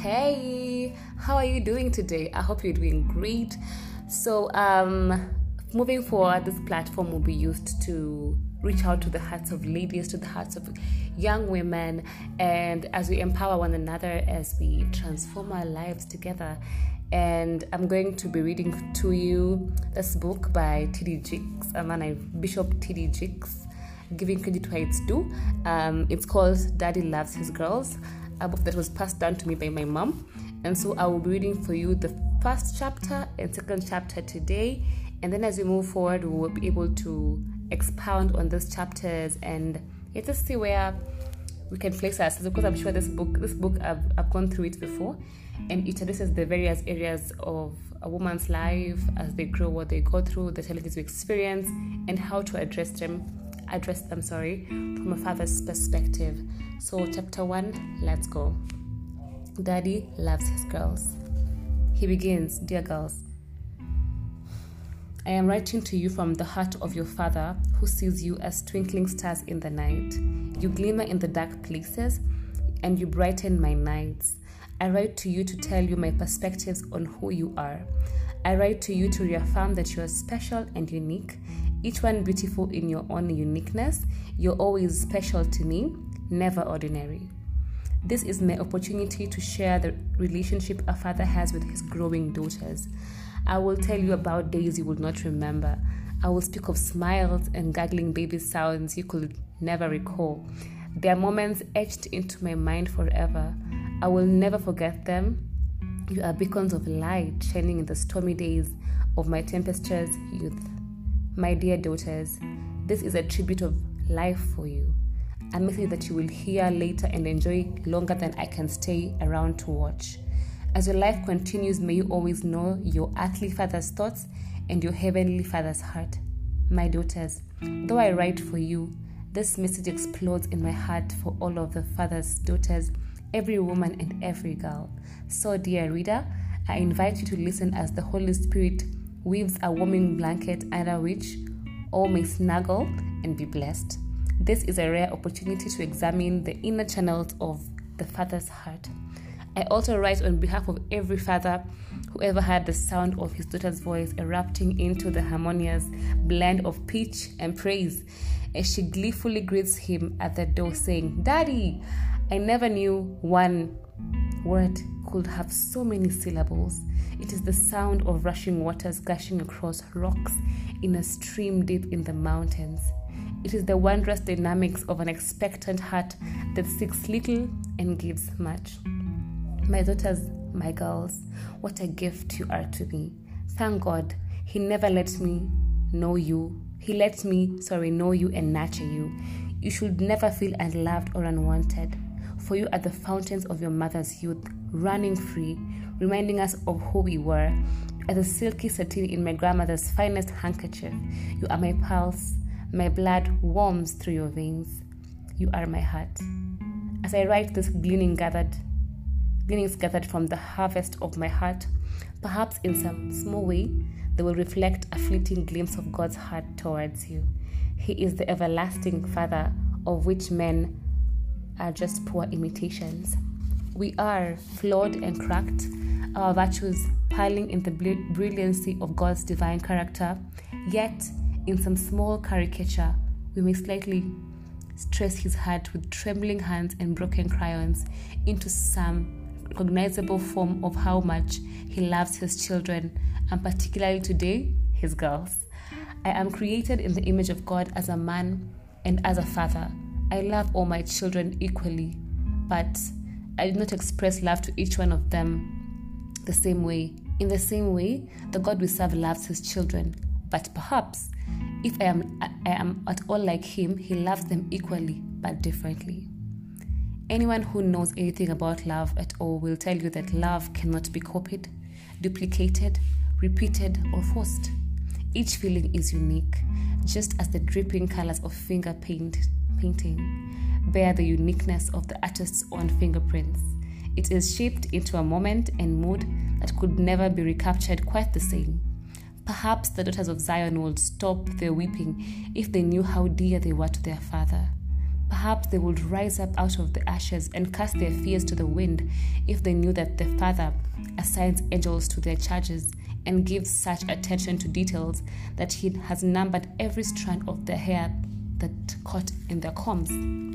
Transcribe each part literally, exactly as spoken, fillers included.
Hey, how are you doing today? I hope you're doing great. So, um, moving forward, this platform will be used to reach out to the hearts of ladies, to the hearts of young women, and as we empower one another, as we transform our lives together. And I'm going to be reading to you this book by T D Jakes, a man, I Bishop T D Jakes, giving credit where it's due. Um, it's called Daddy Loves His Girls, a book that was passed down to me by my mom. And so I will be reading for you the first chapter and second chapter today. And then as we move forward, we will be able to expound on those chapters and let us see where we can place ourselves, because I'm sure this book, this book I've, I've gone through it before, and it addresses the various areas of a woman's life as they grow, what they go through, the challenges we experience, and how to address them, address them, sorry, from a father's perspective. So chapter one, let's go. Daddy loves his girls. He begins, dear girls, I am writing to you from the heart of your Father, who sees you as twinkling stars in the night. You glimmer in the dark places, and you brighten my nights. I write to you to tell you my perspectives on who you are. I write to you to reaffirm that you are special and unique, each one beautiful in your own uniqueness. You're always special to me, never ordinary. This is my opportunity to share the relationship a father has with his growing daughters. I will tell you about days you will not remember. I will speak of smiles and gargling baby sounds you could never recall. They are moments etched into my mind forever. I will never forget them. You are beacons of light shining in the stormy days of my tempestuous youth. My dear daughters, this is a tribute of life for you, a message that you will hear later and enjoy longer than I can stay around to watch. As your life continues, may you always know your earthly father's thoughts and your heavenly father's heart. My daughters, though I write for you, this message explodes in my heart for all of the father's daughters, every woman and every girl. So, dear reader, I invite you to listen as the Holy Spirit weaves a warming blanket under which all may snuggle and be blessed. This is a rare opportunity to examine the inner channels of the father's heart. I also write on behalf of every father who ever heard the sound of his daughter's voice erupting into the harmonious blend of pitch and praise as she gleefully greets him at the door saying, Daddy! I never knew one word could have so many syllables. It is the sound of rushing waters gushing across rocks in a stream deep in the mountains. It is the wondrous dynamics of an expectant heart that seeks little and gives much. My daughters, my girls, what a gift you are to me. Thank God, He never let me know you. He let me, sorry, know you and nurture you. You should never feel unloved or unwanted, for you are the fountains of your mother's youth, running free, reminding us of who we were. You are the silky satin in my grandmother's finest handkerchief. You are my pulse. My blood warms through your veins. You are my heart. As I write this gleaning gathered Gleanings gathered from the harvest of my heart, perhaps in some small way, they will reflect a fleeting glimpse of God's heart towards you. He is the everlasting Father, of which men are just poor imitations. We are flawed and cracked, our virtues piling in the brilliancy of God's divine character, yet in some small caricature, we may slightly stress His heart with trembling hands and broken crayons into some recognizable form of how much He loves His children, and particularly today, His girls. I am created in the image of God as a man and as a father. I love all my children equally, but I do not express love to each one of them the same way. In the same way, the God we serve loves His children, but perhaps if I am I am at all like Him, He loves them equally, but differently. Anyone who knows anything about love at all will tell you that love cannot be copied, duplicated, repeated, or forced. Each feeling is unique, just as the dripping colors of finger paint painting bear the uniqueness of the artist's own fingerprints. It is shaped into a moment and mood that could never be recaptured quite the same. Perhaps the daughters of Zion would stop their weeping if they knew how dear they were to their father. Perhaps they would rise up out of the ashes and cast their fears to the wind if they knew that their Father assigns angels to their charges and gives such attention to details that He has numbered every strand of their hair that caught in their combs.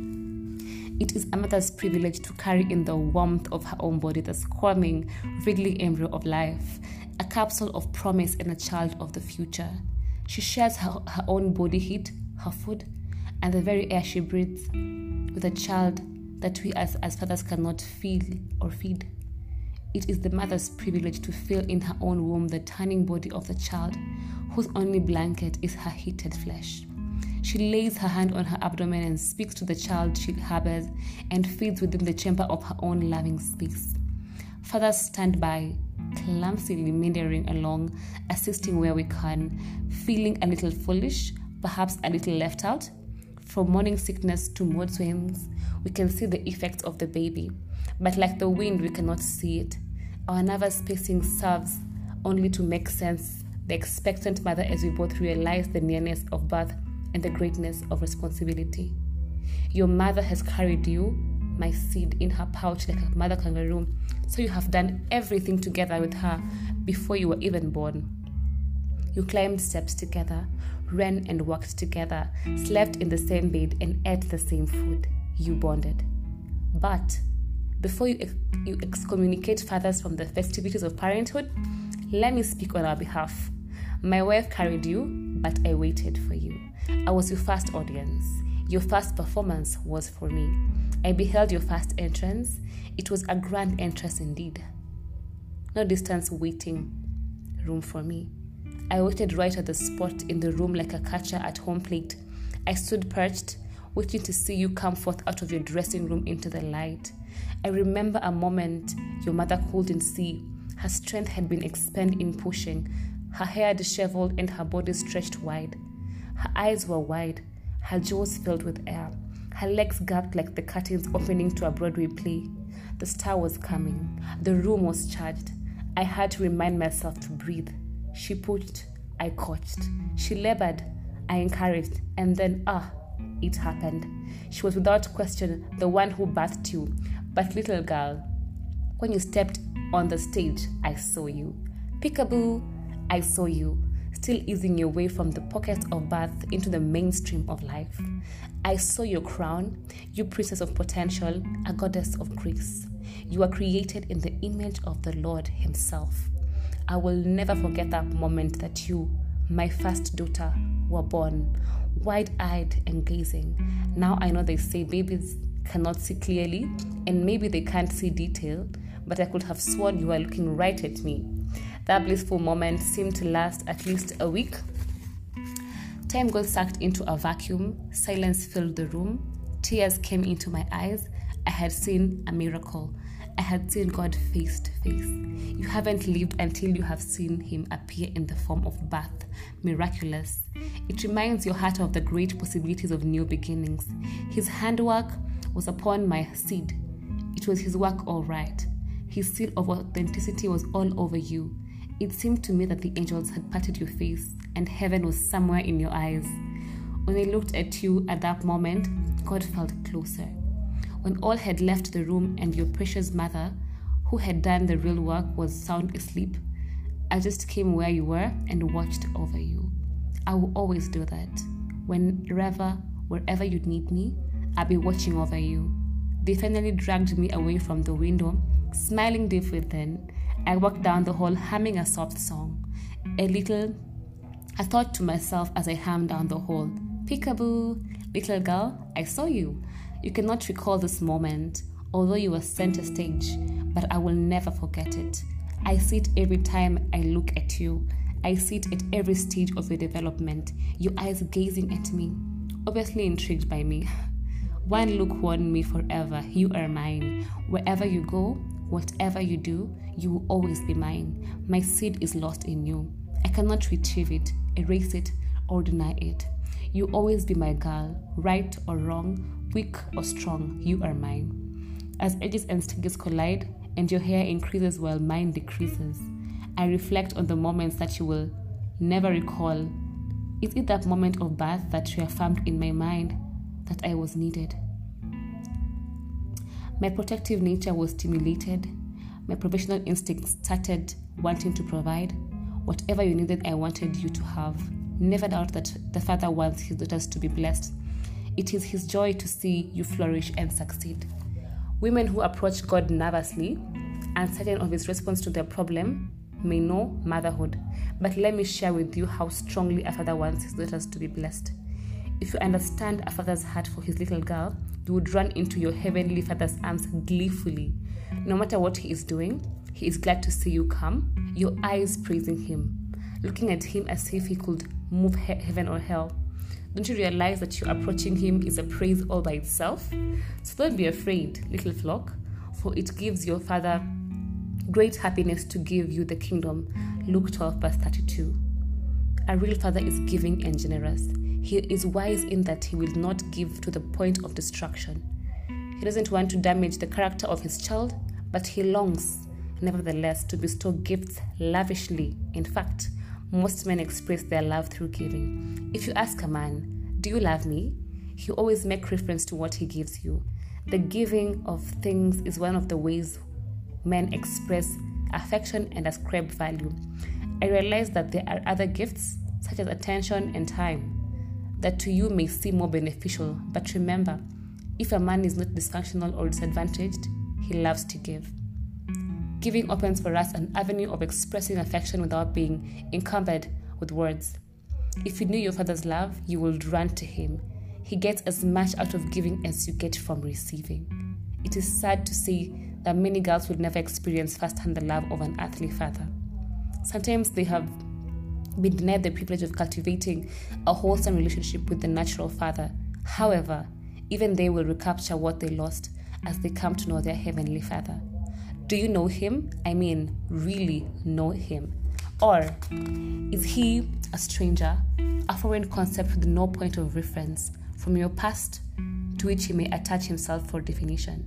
It is a mother's privilege to carry in the warmth of her own body the squirming, wriggly embryo of life, a capsule of promise and a child of the future. She shares her, her own body heat, her food, and the very air she breathes with a child that we as, as fathers cannot feel or feed. It is the mother's privilege to feel in her own womb the turning body of the child whose only blanket is her heated flesh. She lays her hand on her abdomen and speaks to the child she harbors and feeds within the chamber of her own loving space. Fathers stand by, clumsily meandering along, assisting where we can, feeling a little foolish, perhaps a little left out. From morning sickness to mood swings, we can see the effects of the baby, but like the wind, we cannot see it. Our nervous pacing serves only to make sense the expectant mother as we both realize the nearness of birth and the greatness of responsibility. Your mother has carried you, my seed, in her pouch like a mother kangaroo, so you have done everything together with her before you were even born. You climbed steps together, ran and walked together, slept in the same bed and ate the same food. You bonded. But before you, ex- you excommunicate fathers from the festivities of parenthood, let me speak on our behalf. My wife carried you, but I waited for you. I was your first audience. Your first performance was for me. I beheld your first entrance. It was a grand entrance indeed. No distance waiting room for me. I waited right at the spot in the room like a catcher at home plate. I stood perched, waiting to see you come forth out of your dressing room into the light. I remember a moment your mother couldn't see. Her strength had been expended in pushing, her hair disheveled and her body stretched wide. Her eyes were wide, her jaws filled with air, her legs gapped like the curtains opening to a Broadway play. The star was coming. The room was charged. I had to remind myself to breathe. She pushed, I coached. She labored, I encouraged, and then, ah, it happened. She was without question the one who birthed you. But little girl, when you stepped on the stage, I saw you. Peekaboo, I saw you, still easing your way from the pockets of birth into the mainstream of life. I saw your crown, you princess of potential, a goddess of grace. You are created in the image of the Lord Himself. I will never forget that moment that you, my first daughter, were born, wide-eyed and gazing. Now I know they say babies cannot see clearly, and maybe they can't see detail, but I could have sworn you were looking right at me. That blissful moment seemed to last at least a week. Time got sucked into a vacuum, silence filled the room, tears came into my eyes. I had seen a miracle. I had seen God face to face. You haven't lived until you have seen Him appear in the form of birth, miraculous. It reminds your heart of the great possibilities of new beginnings. His handwork was upon my seed. It was His work all right. His seal of authenticity was all over you. It seemed to me that the angels had parted your face and heaven was somewhere in your eyes. When I looked at you at that moment, God felt closer. When all had left the room and your precious mother, who had done the real work, was sound asleep, I just came where you were and watched over you. I will always do that. Whenever, wherever you need me, I'll be watching over you. They finally dragged me away from the window, smiling deep within. I walked down the hall humming a soft song. A little, I thought to myself as I hummed down the hall, peekaboo, little girl, I saw you. You cannot recall this moment, although you were center stage, but I will never forget it. I see it every time I look at you. I see it at every stage of your development, your eyes gazing at me, obviously intrigued by me. One look won me forever. You are mine. Wherever you go, whatever you do, you will always be mine. My seed is lost in you. I cannot retrieve it, erase it, or deny it. You always be my girl, right or wrong, weak or strong, you are mine. As edges and stages collide and your hair increases while mine decreases, I reflect on the moments that you will never recall. Is it that moment of birth that reaffirmed in my mind that I was needed? My protective nature was stimulated. My professional instinct started wanting to provide. Whatever you needed, I wanted you to have. Never doubt that the Father wants his daughters to be blessed. It is his joy to see you flourish and succeed. Women who approach God nervously, uncertain of his response to their problem, may know motherhood. But let me share with you how strongly a father wants his daughters to be blessed. If you understand a father's heart for his little girl, you would run into your heavenly Father's arms gleefully. No matter what he is doing, he is glad to see you come, your eyes praising him, looking at him as if he could move he- heaven or hell. Don't you realize that you approaching him is a praise all by itself? So don't be afraid, little flock, for it gives your Father great happiness to give you the kingdom. Luke twelve verse thirty-two. A real father is giving and generous. He is wise in that he will not give to the point of destruction. He doesn't want to damage the character of his child, but he longs, nevertheless, to bestow gifts lavishly. In fact, most men express their love through giving. If you ask a man, "Do you love me?" he always makes reference to what he gives you. The giving of things is one of the ways men express affection and ascribe value. I realize that there are other gifts, such as attention and time, that to you may seem more beneficial. But remember, if a man is not dysfunctional or disadvantaged, he loves to give. Giving opens for us an avenue of expressing affection without being encumbered with words. If you knew your Father's love, you would run to him. He gets as much out of giving as you get from receiving. It is sad to see that many girls will never experience firsthand the love of an earthly father. Sometimes they have been denied the privilege of cultivating a wholesome relationship with the natural father. However, even they will recapture what they lost as they come to know their heavenly Father. Do you know him? I mean, really know him? Or is he a stranger, a foreign concept with no point of reference from your past to which he may attach himself for definition?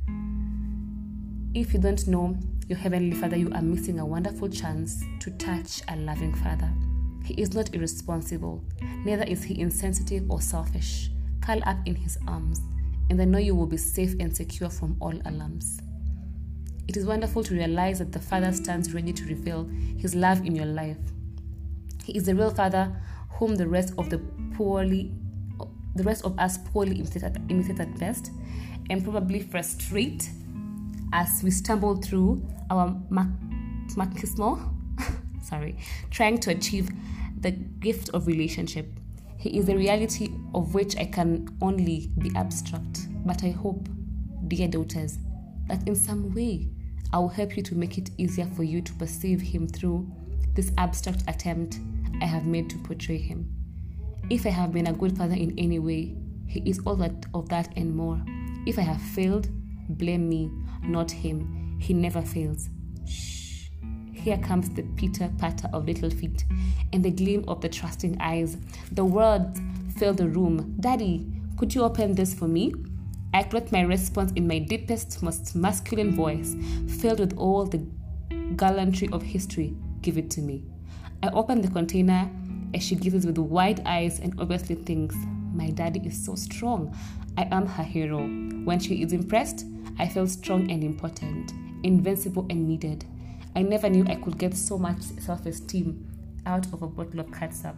If you don't know your heavenly Father, you are missing a wonderful chance to touch a loving Father. He is not irresponsible, neither is he insensitive or selfish. Curl up in his arms, and I know you will be safe and secure from all alarms. It is wonderful to realize that the Father stands ready to reveal his love in your life. He is the real Father whom the rest of the poorly, the rest of us poorly imitate at, imitate at best, and probably frustrate as we stumble through our machismo, sorry, trying to achieve the gift of relationship. He is the reality of which I can only be abstract. But I hope, dear daughters, that in some way I will help you to make it easier for you to perceive him through this abstract attempt I have made to portray him. If I have been a good father in any way, he is all that of that and more. If I have failed, blame me, not him. He never fails. Shh. Here comes the pitter-patter of little feet and the gleam of the trusting eyes. The words fill the room. "Daddy, could you open this for me?" I wrote my response in my deepest, most masculine voice, filled with all the gallantry of history. "Give it to me." I opened the container as she gazes with wide eyes and obviously thinks, "My daddy is so strong. I am her hero." When she is impressed, I feel strong and important, invincible and needed. I never knew I could get so much self-esteem out of a bottle of catsup.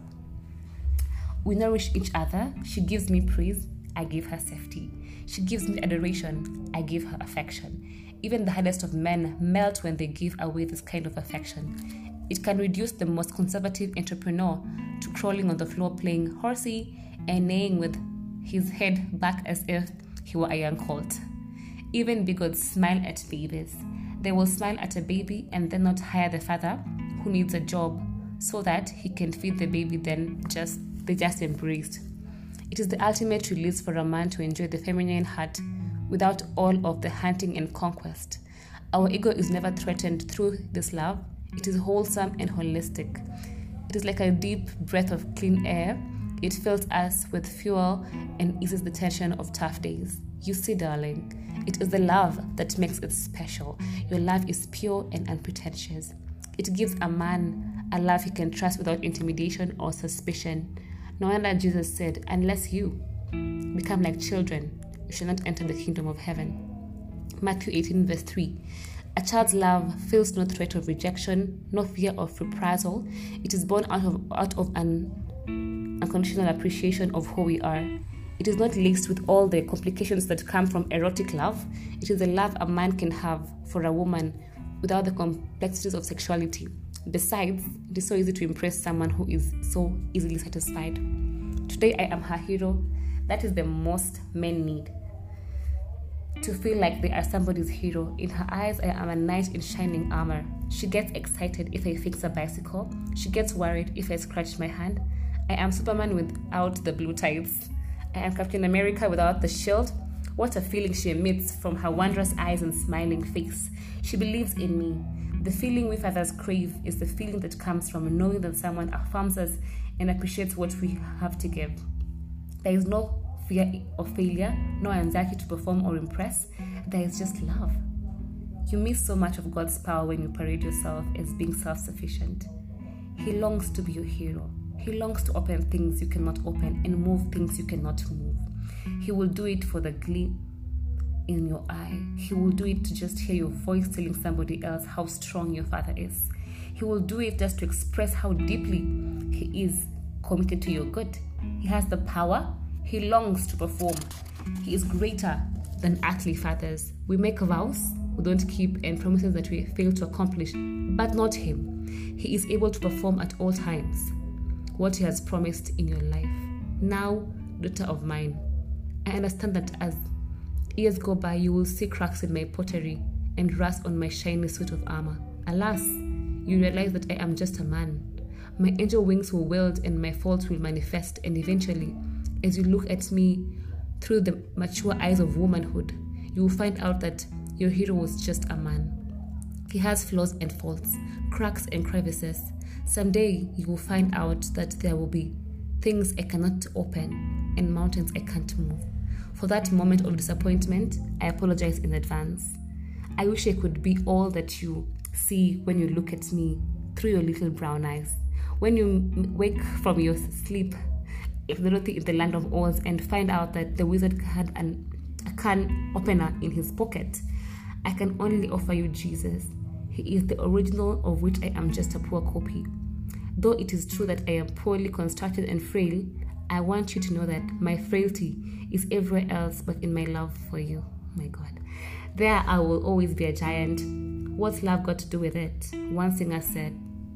We nourish each other. She gives me praise, I give her safety. She gives me adoration, I give her affection. Even the hardest of men melt when they give away this kind of affection. It can reduce the most conservative entrepreneur to crawling on the floor playing horsey and neighing with his head back as if he were a young colt. Even bigots smile at babies. They will smile at a baby and then not hire the father who needs a job so that he can feed the baby, then just they just embraced. It is the ultimate release for a man to enjoy the feminine heart without all of the hunting and conquest. Our ego is never threatened through this love. It is wholesome and holistic. It is like a deep breath of clean air. It fills us with fuel and eases the tension of tough days. You see, darling, it is the love that makes it special. Your love is pure and unpretentious. It gives a man a love he can trust without intimidation or suspicion. No wonder Jesus said, "Unless you become like children, you shall not enter the kingdom of heaven." Matthew eighteen, verse three. A child's love feels no threat of rejection, no fear of reprisal. It is born out of out of an unconditional appreciation of who we are. It is not laced with all the complications that come from erotic love. It is the love a man can have for a woman without the complexities of sexuality. Besides, it is so easy to impress someone who is so easily satisfied. Today I am her hero. That is the most men need. To feel like they are somebody's hero. In her eyes, I am a knight in shining armor. She gets excited if I fix a bicycle. She gets worried if I scratch my hand. I am Superman without the blue tights. I am Captain America without the shield. What a feeling she emits from her wondrous eyes and smiling face. She believes in me. The feeling we fathers crave is the feeling that comes from knowing that someone affirms us and appreciates what we have to give. There is no fear of failure, no anxiety to perform or impress. There is just love. You miss so much of God's power when you parade yourself as being self-sufficient. He longs to be your hero. He longs to open things you cannot open and move things you cannot move. He will do it for the gleam in your eye. He will do it to just hear your voice telling somebody else how strong your father is. He will do it just to express how deeply he is committed to your good. He has the power. He longs to perform. He is greater than earthly fathers. We make vows we don't keep and promises that we fail to accomplish, but not him. He is able to perform at all times what he has promised in your life. Now, daughter of mine, I understand that as years go by, you will see cracks in my pottery and rust on my shiny suit of armor. Alas, you realize that I am just a man. My angel wings will wield and my faults will manifest, and eventually, as you look at me through the mature eyes of womanhood, you will find out that your hero was just a man. He has flaws and faults, cracks and crevices. Someday you will find out that there will be things I cannot open and mountains I can't move. For that moment of disappointment, I apologize in advance. I wish I could be all that you see when you look at me through your little brown eyes. When you wake from your sleep, ignorantly in the land of Oz, and find out that the wizard had an, a can opener in his pocket, I can only offer you Jesus. He is the original, of which I am just a poor copy. Though it is true that I am poorly constructed and frail, I want you to know that my frailty is everywhere else but in my love for you. My God. There I will always be a giant. What's love got to do with it? One singer said,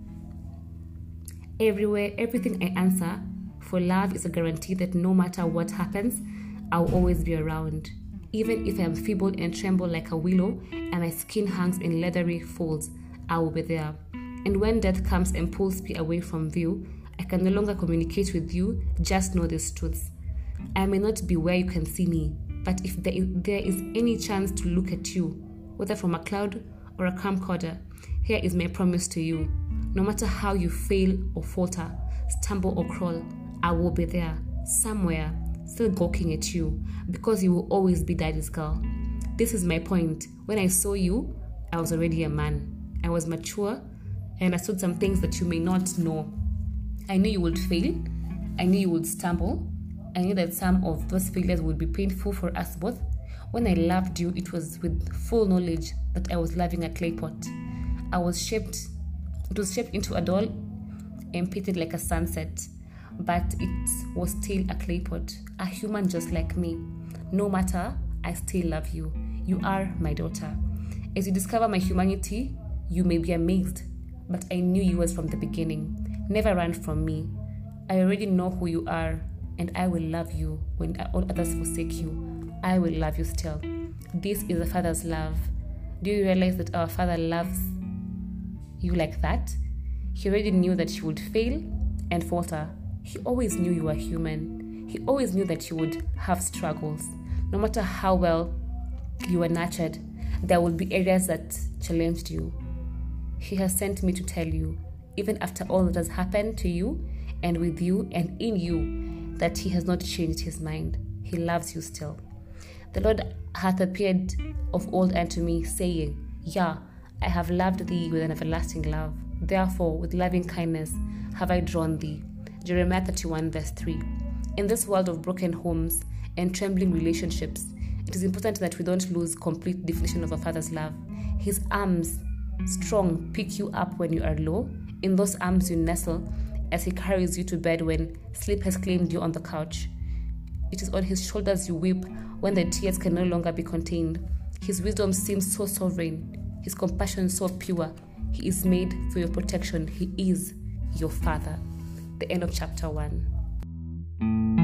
everywhere, everything I answer, for love is a guarantee that no matter what happens, I'll always be around. Even if I am feeble and tremble like a willow, and my skin hangs in leathery folds, I will be there. And when death comes and pulls me away from view, I can no longer communicate with you. Just know these truths. I may not be where you can see me, but if there is, there is any chance to look at you, whether from a cloud or a camcorder, here is my promise to you. No matter how you fail or falter, stumble or crawl, I will be there, somewhere, still gawking at you, because you will always be daddy's girl. This is my point. When I saw you, I was already a man. I was mature. I understood some things that you may not know. I knew you would fail. I knew you would stumble. I knew that some of those failures would be painful for us both. When I loved you, it was with full knowledge that I was loving a clay pot. I was shaped, it was shaped into a doll and painted like a sunset, but it was still a clay pot, a human just like me. No matter, I still love you. You are my daughter. As you discover my humanity, you may be amazed, but I knew you was from the beginning. Never run from me. I already know who you are, and I will love you when all others forsake you. I will love you still. This is a father's love. Do you realize that our Father loves you like that? He already knew that you would fail and falter. He always knew you were human. He always knew that you would have struggles. No matter how well you were nurtured, there will be areas that challenged you. He has sent me to tell you, even after all that has happened to you and with you and in you, that he has not changed his mind. He loves you still. The Lord hath appeared of old unto me, saying, Yea, I have loved thee with an everlasting love. Therefore, with loving kindness have I drawn thee. Jeremiah thirty-one, verse three. In this world of broken homes and trembling relationships, it it is important that we don't lose complete definition of a father's love. His arms, strong, pick you up when you are low. In those arms you nestle as he carries you to bed when sleep has claimed you on the couch. It is on his shoulders you weep when the tears can no longer be contained. His wisdom seems so sovereign, his compassion so pure. He is made for your protection. He is your father. The end of chapter one.